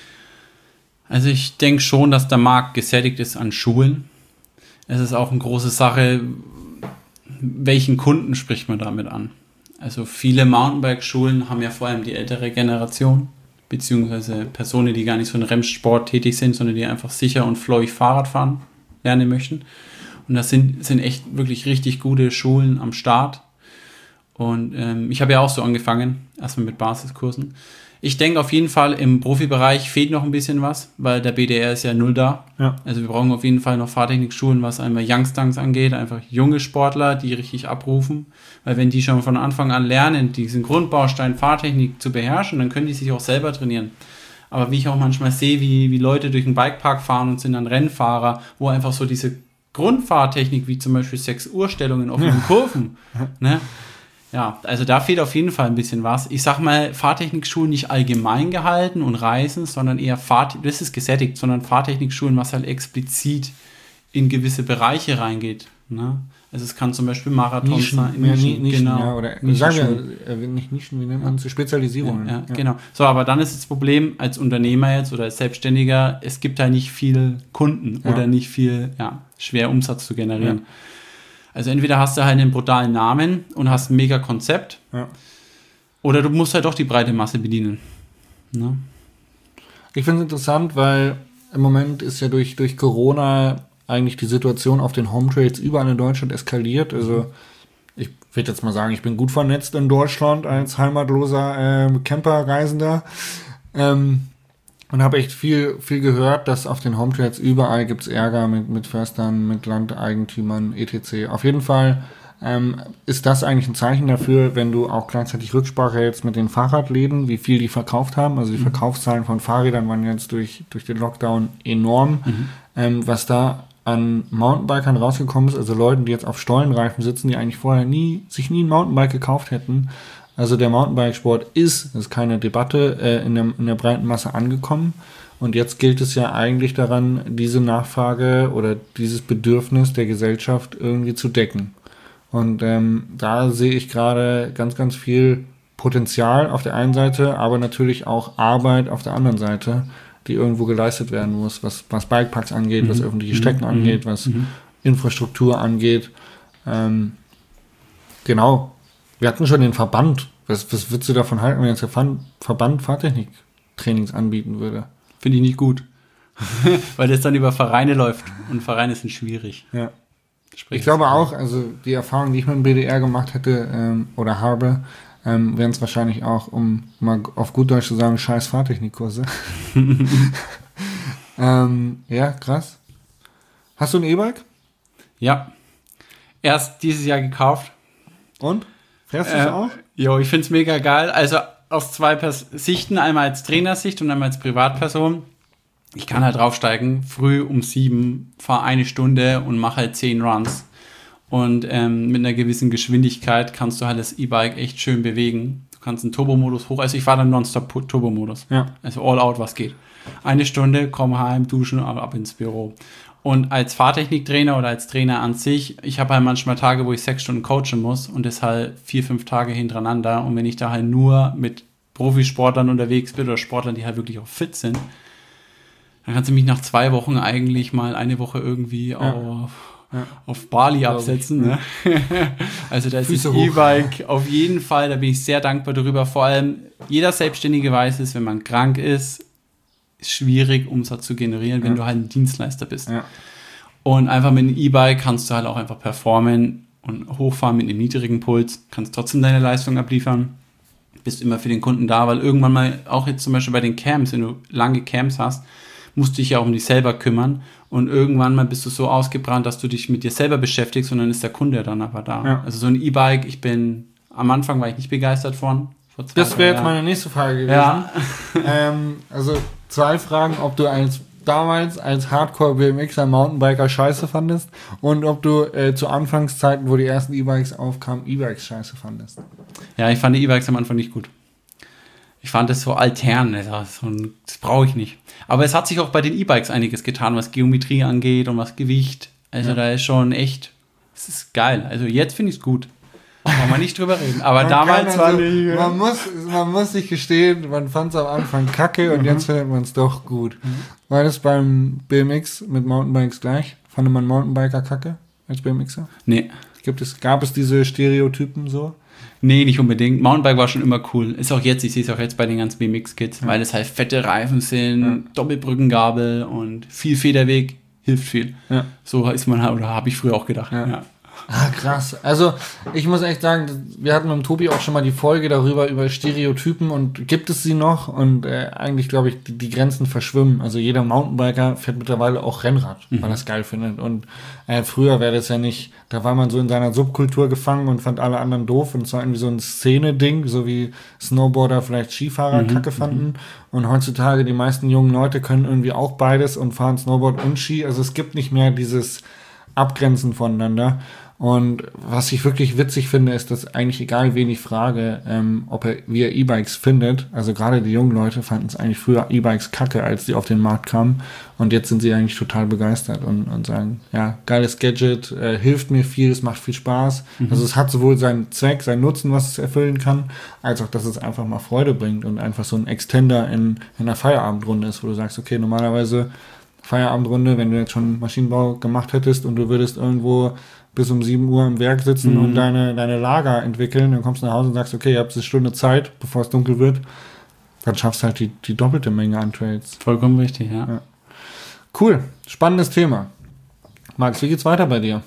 Also ich denke schon, dass der Markt gesättigt ist an Schulen. Es ist auch eine große Sache, welchen Kunden spricht man damit an? Also viele Mountainbike-Schulen haben ja vor allem die ältere Generation, beziehungsweise Personen, die gar nicht so in Rennsport tätig sind, sondern die einfach sicher und flowig Fahrrad fahren lernen möchten. Und das sind, sind echt wirklich richtig gute Schulen am Start. Und ähm, ich habe ja auch so angefangen, erstmal mit Basiskursen. Ich denke auf jeden Fall, im Profibereich fehlt noch ein bisschen was, weil der B D R ist ja null da. Ja. Also wir brauchen auf jeden Fall noch Fahrtechnikschulen, was einmal Youngsters angeht, einfach junge Sportler, die richtig abrufen. Weil wenn die schon von Anfang an lernen, diesen Grundbaustein Fahrtechnik zu beherrschen, dann können die sich auch selber trainieren. Aber wie ich auch manchmal sehe, wie, wie Leute durch den Bikepark fahren und sind dann Rennfahrer, wo einfach so diese Grundfahrtechnik, wie zum Beispiel sechs Uhr Stellungen auf den ja. Kurven, ne? Ja, also da fehlt auf jeden Fall ein bisschen was. Ich sag mal, Fahrtechnikschulen nicht allgemein gehalten und Reisen, sondern eher Fahrt, das ist gesättigt, sondern Fahrtechnikschulen, was halt explizit in gewisse Bereiche reingeht. Ne? Also es kann zum Beispiel Marathon Nischen, sein. Nischen, Nischen, Nischen, genau. Ja, oder Nischen, sagen wir, äh, nicht Nischen, wie nennt man es? Spezialisierungen. Ja, ja, ja. Genau. So, aber dann ist das Problem als Unternehmer jetzt oder als Selbstständiger, es gibt da nicht viel Kunden ja. oder nicht viel, ja, schwer Umsatz zu generieren. Ja. Also entweder hast du halt einen brutalen Namen und hast ein mega Konzept ja. oder du musst halt doch die breite Masse bedienen. Ne? Ich finde es interessant, weil im Moment ist ja durch, durch Corona eigentlich die Situation auf den Hometrails überall in Deutschland eskaliert. Also ich würde jetzt mal sagen, ich bin gut vernetzt in Deutschland als heimatloser äh, Camperreisender. Ähm, Und habe echt viel viel gehört, dass auf den Hometrails überall gibt's Ärger mit mit Förstern, mit Landeigentümern, et cetera. Auf jeden Fall ähm, ist das eigentlich ein Zeichen dafür, wenn du auch gleichzeitig Rücksprache hältst mit den Fahrradläden, wie viel die verkauft haben. Also die mhm. Verkaufszahlen von Fahrrädern waren jetzt durch durch den Lockdown enorm. Mhm. Ähm, was da an Mountainbikern rausgekommen ist, also Leuten, die jetzt auf Stollenreifen sitzen, die eigentlich vorher nie sich nie ein Mountainbike gekauft hätten. Also der Mountainbike-Sport ist, das ist keine Debatte, äh, in, der, in der breiten Masse angekommen. Und jetzt gilt es ja eigentlich daran, diese Nachfrage oder dieses Bedürfnis der Gesellschaft irgendwie zu decken. Und ähm, da sehe ich gerade ganz, ganz viel Potenzial auf der einen Seite, aber natürlich auch Arbeit auf der anderen Seite, die irgendwo geleistet werden muss, was, was Bikeparks angeht, mhm. was öffentliche Strecken mhm. angeht, was mhm. Infrastruktur angeht. Ähm, genau. Wir hatten schon den Verband. Was, was würdest du davon halten, wenn jetzt der Verband Fahrtechniktrainings anbieten würde? Finde ich nicht gut. Weil das dann über Vereine läuft. Und Vereine sind schwierig. Ja. Sprich ich glaube auch, also die Erfahrung, die ich mit dem B D R gemacht hätte ähm, oder habe, ähm, wären es wahrscheinlich auch, um mal auf gut Deutsch zu sagen, scheiß Fahrtechnikkurse. ähm, ja, krass. Hast du ein E-Bike? Ja. Erst dieses Jahr gekauft. Und? Fährst du es äh, auch? Jo, ich finde es mega geil. Also aus zwei Pers- Sichten, einmal als Trainersicht und einmal als Privatperson. Ich kann halt draufsteigen, früh um sieben, fahre eine Stunde und mache halt zehn Runs. Und ähm, mit einer gewissen Geschwindigkeit kannst du halt das E-Bike echt schön bewegen. Du kannst einen Turbomodus hoch, also ich fahre dann nonstop Turbomodus. Ja. Also all out, was geht. Eine Stunde, komm heim, duschen, ab ins Büro. Und als Fahrtechniktrainer oder als Trainer an sich, ich habe halt manchmal Tage, wo ich sechs Stunden coachen muss und das halt vier, fünf Tage hintereinander. Und wenn ich da halt nur mit Profisportlern unterwegs bin oder Sportlern, die halt wirklich auch fit sind, dann kannst du mich nach zwei Wochen eigentlich mal eine Woche irgendwie ja. auf, ja. auf Bali absetzen. Ne? Also da ist Füße das E-Bike auf jeden Fall, da bin ich sehr dankbar darüber. Vor allem jeder Selbstständige weiß es, wenn man krank ist, ist schwierig, Umsatz zu generieren, wenn ja. du halt ein Dienstleister bist. Ja. Und einfach mit einem E-Bike kannst du halt auch einfach performen und hochfahren mit einem niedrigen Puls, kannst trotzdem deine Leistung abliefern, bist immer für den Kunden da, weil irgendwann mal, auch jetzt zum Beispiel bei den Camps, wenn du lange Camps hast, musst du dich ja auch um dich selber kümmern und irgendwann mal bist du so ausgebrannt, dass du dich mit dir selber beschäftigst und dann ist der Kunde dann aber da. Ja. Also so ein E-Bike, ich bin, am Anfang war ich nicht begeistert von. Vor zwei, das wäre jetzt meine nächste Frage gewesen. Ja. ähm, also zwei Fragen, ob du als damals als Hardcore-B M Xer Mountainbiker scheiße fandest und ob du äh, zu Anfangszeiten, wo die ersten E-Bikes aufkamen, E-Bikes scheiße fandest. Ja, ich fand die E-Bikes am Anfang nicht gut. Ich fand das so altern, das, das brauche ich nicht. Aber es hat sich auch bei den E-Bikes einiges getan, was Geometrie angeht und was Gewicht. Also ja. da ist schon echt, es ist geil. Also jetzt finde ich es gut. Kann man nicht drüber reden. Aber man damals war also, man muss, man muss sich gestehen, man fand es am Anfang kacke und mhm. jetzt findet man es doch gut. Mhm. War das beim B M X mit Mountainbikes gleich? Fand man Mountainbiker kacke als B M Xer? Nee. Gibt es, gab es diese Stereotypen so? Nee, nicht unbedingt. Mountainbike war schon immer cool. Ist auch jetzt, ich sehe es auch jetzt bei den ganzen B M X-Kids, ja. weil es halt fette Reifen sind, ja. Doppelbrückengabel und viel Federweg hilft viel. Ja. So ist man halt, oder habe ich früher auch gedacht. Ja. Ja. Ah, krass. Also, ich muss echt sagen, wir hatten mit dem Tobi auch schon mal die Folge darüber, über Stereotypen und gibt es sie noch? Und äh, eigentlich, glaube ich, die, die Grenzen verschwimmen. Also jeder Mountainbiker fährt mittlerweile auch Rennrad, mhm. weil er es geil findet. Und äh, früher wäre das ja nicht, da war man so in seiner Subkultur gefangen und fand alle anderen doof. Und es war irgendwie so ein Szene-Ding, so wie Snowboarder vielleicht Skifahrer mhm. kacke fanden. Mhm. Und heutzutage, die meisten jungen Leute können irgendwie auch beides und fahren Snowboard und Ski. Also es gibt nicht mehr dieses Abgrenzen voneinander. Und was ich wirklich witzig finde, ist, dass eigentlich egal, wen ich frage, ähm, ob er, wie er E-Bikes findet, also gerade die jungen Leute fanden es eigentlich früher E-Bikes kacke, als die auf den Markt kamen. Und jetzt sind sie eigentlich total begeistert und, und sagen, ja, geiles Gadget, äh, hilft mir viel, es macht viel Spaß. Mhm. Also es hat sowohl seinen Zweck, seinen Nutzen, was es erfüllen kann, als auch, dass es einfach mal Freude bringt und einfach so ein Extender in, in einer Feierabendrunde ist, wo du sagst, okay, normalerweise Feierabendrunde, wenn du jetzt schon Maschinenbau gemacht hättest und du würdest irgendwo bis um sieben Uhr im Werk sitzen mhm. und deine, deine Lager entwickeln, dann kommst du nach Hause und sagst, okay, ihr habt eine Stunde Zeit, bevor es dunkel wird, dann schaffst du halt die, die doppelte Menge an Trades. Vollkommen richtig, ja. ja. Cool, spannendes Thema. Max, wie geht's weiter bei dir?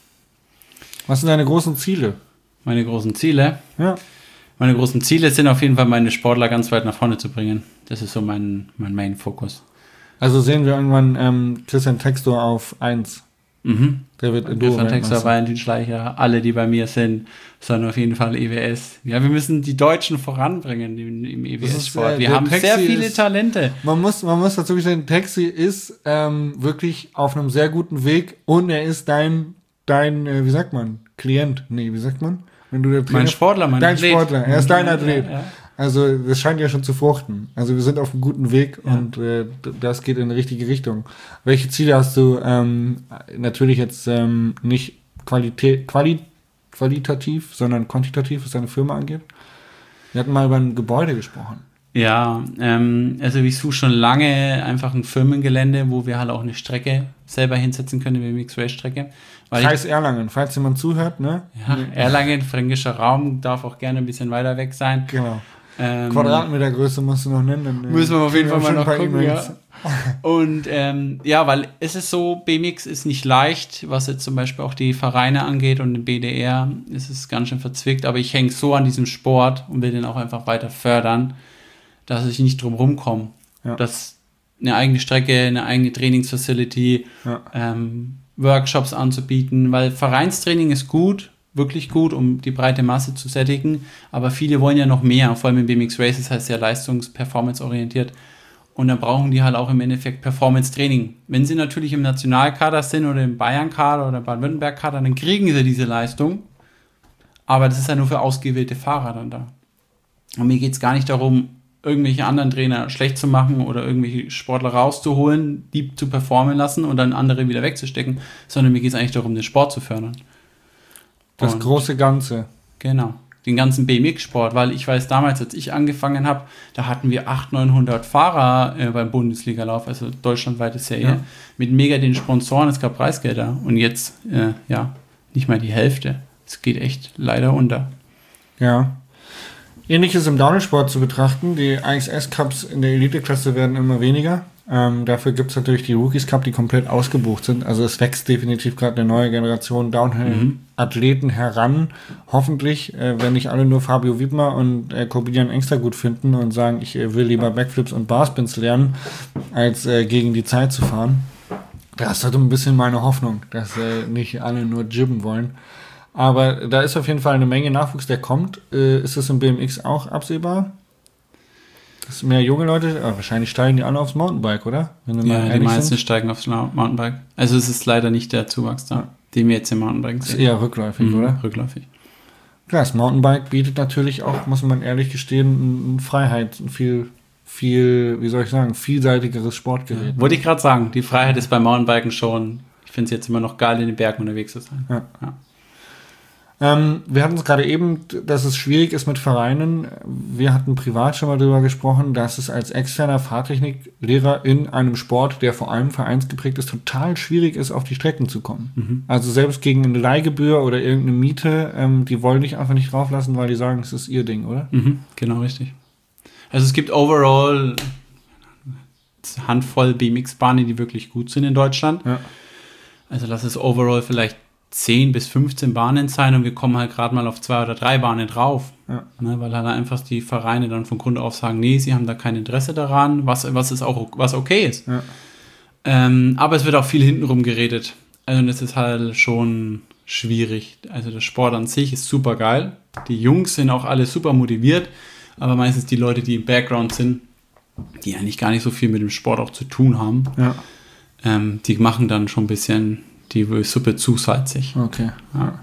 Was sind deine großen Ziele? Meine großen Ziele? Ja. Meine großen Ziele sind auf jeden Fall, meine Sportler ganz weit nach vorne zu bringen. Das ist so mein, mein Main-Fokus. Also sehen wir irgendwann ähm, Christian Textor auf eins. Mhm. Der wird Enduro. Christian Textor, Valentin Schleicher, alle, die bei mir sind, sollen auf jeden Fall E W S. Ja, wir müssen die Deutschen voranbringen im, im E W S-Sport. Äh, wir haben Taxi sehr viele ist, Talente. Man muss, man muss dazu sagen, Taxi ist ähm, wirklich auf einem sehr guten Weg und er ist dein, dein, äh, wie sagt man, Klient. Nee, wie sagt man? Wenn du der Trainer, mein Sportler, mein dein Athlet. Sportler, er ist dein Athlet. Ja, ja. Also das scheint ja schon zu fruchten. Also wir sind auf einem guten Weg ja. und äh, das geht in eine richtige Richtung. Welche Ziele hast du? Ähm, natürlich jetzt ähm, nicht Qualität, Quali, qualitativ, sondern quantitativ, was deine Firma angeht. Wir hatten mal über ein Gebäude gesprochen. Ja, ähm, also ich suche schon lange einfach ein Firmengelände, wo wir halt auch eine Strecke selber hinsetzen können, eine Mixed-Race-Strecke. Kreis Erlangen, falls jemand zuhört, ne? Ja, Erlangen, fränkischer Raum, darf auch gerne ein bisschen weiter weg sein. Genau. Ähm, Quadratmetergröße musst du noch nennen. Dann, müssen wir auf jeden Fall mal noch gucken, ja. Und ähm, ja, weil es ist so, B M X ist nicht leicht, was jetzt zum Beispiel auch die Vereine angeht und den B D R, ist es ganz schön verzwickt, aber ich hänge so an diesem Sport und will den auch einfach weiter fördern, dass ich nicht drum rumkomme. Ja. Dass eine eigene Strecke, eine eigene Trainingsfacility, ja. ähm, Workshops anzubieten, weil Vereinstraining ist gut, wirklich gut, um die breite Masse zu sättigen, aber viele wollen ja noch mehr, vor allem im B M X Race, das heißt ja leistungs-performance-orientiert und dann brauchen die halt auch im Endeffekt Performance-Training. Wenn sie natürlich im Nationalkader sind oder im Bayern-Kader oder Baden-Württemberg-Kader, dann kriegen sie diese Leistung, aber das ist ja nur für ausgewählte Fahrer dann da. Und mir geht es gar nicht darum, irgendwelche anderen Trainer schlecht zu machen oder irgendwelche Sportler rauszuholen, die zu performen lassen und dann andere wieder wegzustecken, sondern mir geht es eigentlich darum, den Sport zu fördern. Das und große Ganze. Genau, den ganzen B M X-Sport, weil ich weiß, damals, als ich angefangen habe, da hatten wir achthundert, neunhundert Fahrer äh, beim Bundesliga-Lauf, also deutschlandweite Serie, ja. mit mega den Sponsoren, es gab Preisgelder und jetzt, äh, ja, nicht mal die Hälfte. Es geht echt leider unter. Ja. Ähnliches im Downhill-Sport zu betrachten. Die I X S-Cups in der Elite-Klasse werden immer weniger. Ähm, dafür gibt es natürlich die Rookies Cup, die komplett ausgebucht sind. Also es wächst definitiv gerade eine neue Generation Downhill-Athleten mhm. heran. Hoffentlich, äh, wenn nicht alle nur Fabio Wiedmer und äh, Korbinian Engster gut finden und sagen, ich äh, will lieber Backflips und Barspins lernen, als äh, gegen die Zeit zu fahren. Das ist halt ein bisschen meine Hoffnung, dass äh, nicht alle nur jibben wollen. Aber da ist auf jeden Fall eine Menge Nachwuchs, der kommt. Äh, ist das im B M X auch absehbar? Dass mehr junge Leute, ah, wahrscheinlich steigen die alle aufs Mountainbike, oder? Wenn wir ja, mal die meisten sind. steigen aufs Mountainbike. Also es ist leider nicht der Zuwachs da, ja. den wir jetzt im Mountainbike sehen. Ist eher rückläufig, mhm, oder? Rückläufig. Klar, das Mountainbike bietet natürlich auch, muss man ehrlich gestehen, eine Freiheit, ein viel, viel, wie soll ich sagen, vielseitigeres Sportgerät. Ja. Wollte ich gerade sagen, die Freiheit ist beim Mountainbiken schon, ich finde es jetzt immer noch geil, in den Bergen unterwegs zu sein. Ja. Ja. Ähm, wir hatten es gerade eben, dass es schwierig ist mit Vereinen. Wir hatten privat schon mal darüber gesprochen, dass es als externer Fahrtechniklehrer in einem Sport, der vor allem vereinsgeprägt ist, total schwierig ist, auf die Strecken zu kommen. Mhm. Also selbst gegen eine Leihgebühr oder irgendeine Miete, ähm, die wollen dich einfach nicht drauflassen, weil die sagen, es ist ihr Ding, oder? Mhm, genau, richtig. Also es gibt overall eine Handvoll B M X-Bahnen, die wirklich gut sind in Deutschland. Ja. Also lass es overall vielleicht zehn bis fünfzehn Bahnen sein und wir kommen halt gerade mal auf zwei oder drei Bahnen drauf. Ja. Ne, weil halt einfach die Vereine dann von Grund auf sagen, nee, sie haben da kein Interesse daran, was, was ist auch was okay ist. Ja. Ähm, aber es wird auch viel hintenrum geredet. Also das ist halt schon schwierig. Also der Sport an sich ist super geil. Die Jungs sind auch alle super motiviert, aber meistens die Leute, die im Background sind, die eigentlich gar nicht so viel mit dem Sport auch zu tun haben, ja. ähm, die machen dann schon ein bisschen die Suppe zu salzig. Okay. Ja.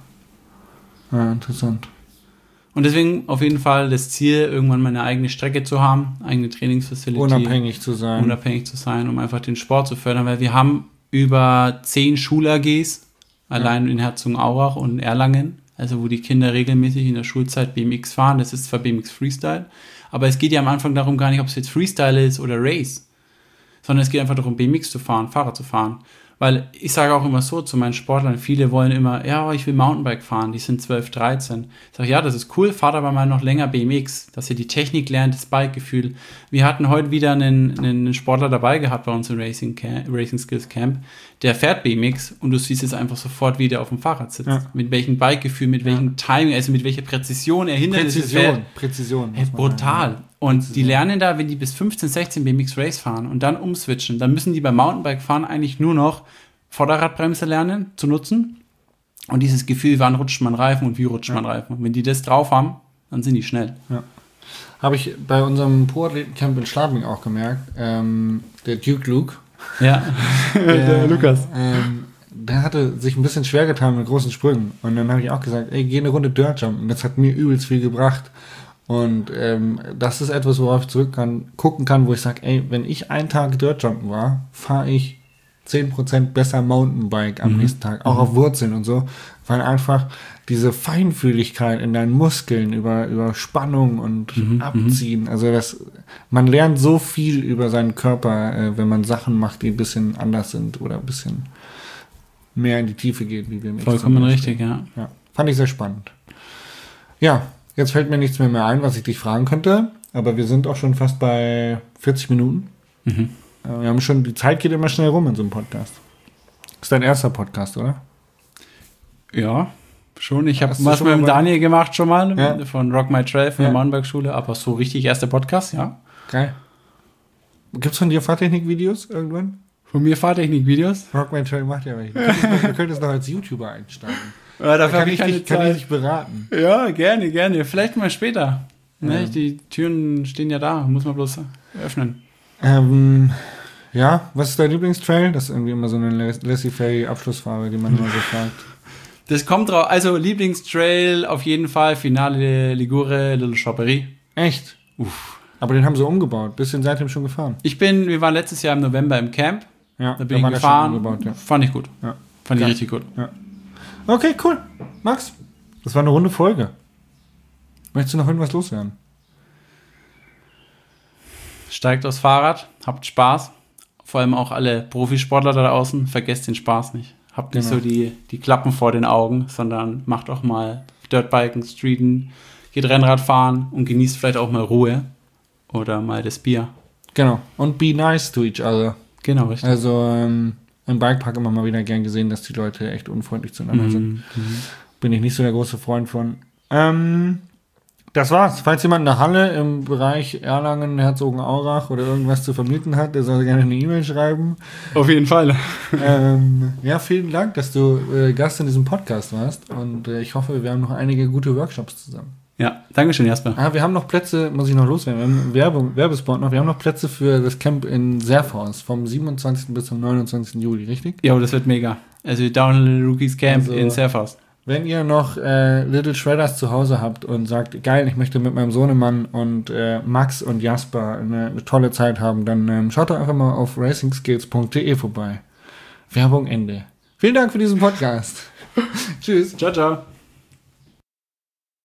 Ja, interessant. Und deswegen auf jeden Fall das Ziel, irgendwann mal eine eigene Strecke zu haben, eigene Trainingsfacility. Unabhängig zu sein. Unabhängig zu sein, um einfach den Sport zu fördern, weil wir haben über zehn Schul-A Gs, allein ja. in Herzogenaurach und Erlangen, also wo die Kinder regelmäßig in der Schulzeit B M X fahren. Das ist zwar B M X Freestyle, aber es geht ja am Anfang darum gar nicht, ob es jetzt Freestyle ist oder Race, sondern es geht einfach darum, B M X zu fahren, Fahrrad zu fahren. Weil ich sage auch immer so zu meinen Sportlern, viele wollen immer, ja, ich will Mountainbike fahren, die sind zwölf, dreizehn. Ich sage, ja, das ist cool, fahrt aber mal noch länger B M X, dass ihr die Technik lernt, das Bikegefühl. Wir hatten heute wieder einen, einen Sportler dabei gehabt bei uns im Racing, Camp, Racing Skills Camp, der fährt B M X und du siehst es einfach sofort, wie der auf dem Fahrrad sitzt. Ja. Mit welchem Bikegefühl, mit welchem ja. Timing, also mit welcher Präzision er Hindernisse fährt. Präzision, Präzision. Hey, brutal. Sagen. Und Präzision. Die lernen da, wenn die bis fünfzehn, sechzehn B M X Race fahren und dann umswitchen, dann müssen die beim Mountainbike fahren eigentlich nur noch Vorderradbremse lernen zu nutzen und dieses Gefühl, wann rutscht man Reifen und wie rutscht ja. man Reifen. Und wenn die das drauf haben, dann sind die schnell. Ja. Habe ich bei unserem Pro-Athleten-Camp in Schladming auch gemerkt. Ähm, der Duke Luke. Ja, der, der Lukas. Ähm, der hatte sich ein bisschen schwer getan mit großen Sprüngen. Und dann habe ich auch gesagt, ey, geh eine Runde Dirtjump. Und das hat mir übelst viel gebracht. Und ähm, das ist etwas, worauf ich zurück kann, gucken kann, wo ich sage, ey, wenn ich einen Tag Dirtjumpen war, fahre ich zehn Prozent besser Mountainbike am mhm. nächsten Tag, auch mhm. auf Wurzeln und so, weil einfach diese Feinfühligkeit in deinen Muskeln über, über Spannung und mhm. Abziehen, also das, man lernt so viel über seinen Körper, äh, wenn man Sachen macht, die ein bisschen anders sind oder ein bisschen mehr in die Tiefe gehen, wie wir im Vollkommen richtig, ja. ja. Fand ich sehr spannend. Ja, jetzt fällt mir nichts mehr, mehr ein, was ich dich fragen könnte, aber wir sind auch schon fast bei vierzig Minuten. Mhm. Wir haben schon, die Zeit geht immer schnell rum in so einem Podcast. Ist dein erster Podcast, oder? Ja, schon. Ich habe was mit dem Daniel gemacht schon mal, ja. von Rock My Trail, von ja. der Mountainbike-Schule, aber so richtig erster Podcast, ja. Geil. Gibt's von dir Fahrtechnik-Videos irgendwann? Von mir Fahrtechnik-Videos? Rock My Trail macht ja welche. Du könntest noch als YouTuber einsteigen. Ja, dafür kann, ich ich dich, kann ich dich beraten. Ja, gerne, gerne. Vielleicht mal später. Ja. Ne, die Türen stehen ja da, muss man bloß öffnen. Ähm, ja, was ist dein Lieblingstrail? Das ist irgendwie immer so eine Laissez-faire-Abschlussfrage, die man immer so fragt. Das kommt drauf, also Lieblingstrail auf jeden Fall, Finale Ligure, Little Choppery. Echt? Uff. Aber den haben sie umgebaut, bist du seitdem schon gefahren? Ich bin, wir waren letztes Jahr im November im Camp, ja, da bin da ich gefahren, umgebaut, ja. Fand ich gut, ja. fand Klar. ich richtig gut. Ja. Okay, cool. Max, das war eine runde Folge. Möchtest du noch irgendwas loswerden? Steigt aufs Fahrrad, habt Spaß. Vor allem auch alle Profisportler da draußen, vergesst den Spaß nicht. Habt nicht genau. so die, die Klappen vor den Augen, sondern macht auch mal Dirtbiken, Streeten, geht Rennrad fahren und genießt vielleicht auch mal Ruhe oder mal das Bier. Genau. Und be nice to each other. Genau, richtig. Also ähm, im Bikepark immer mal wieder gern gesehen, dass die Leute echt unfreundlich zueinander Mhm. sind. Bin ich nicht so der große Freund von. Ähm, das war's. Falls jemand eine Halle im Bereich Erlangen, Herzogenaurach oder irgendwas zu vermieten hat, der soll gerne eine E-Mail schreiben. Auf jeden Fall. ähm, ja, vielen Dank, dass du äh, Gast in diesem Podcast warst. Und äh, ich hoffe, wir haben noch einige gute Workshops zusammen. Ja, dankeschön, Jasper. Ah, wir haben noch Plätze, muss ich noch loswerden, wir haben Werbung, Werbespot noch, wir haben noch Plätze für das Camp in Serfhaus vom siebenundzwanzigsten bis zum neunundzwanzigsten Juli, richtig? Ja, das wird mega. Also Downhill Rookies Camp Also, in Surfers. Wenn ihr noch äh, Little Shredders zu Hause habt und sagt, geil, ich möchte mit meinem Sohnemann und äh, Max und Jasper eine, eine tolle Zeit haben, dann ähm, schaut doch einfach mal auf racing skills punkt de vorbei. Werbung Ende. Vielen Dank für diesen Podcast. Tschüss. Ciao, ciao.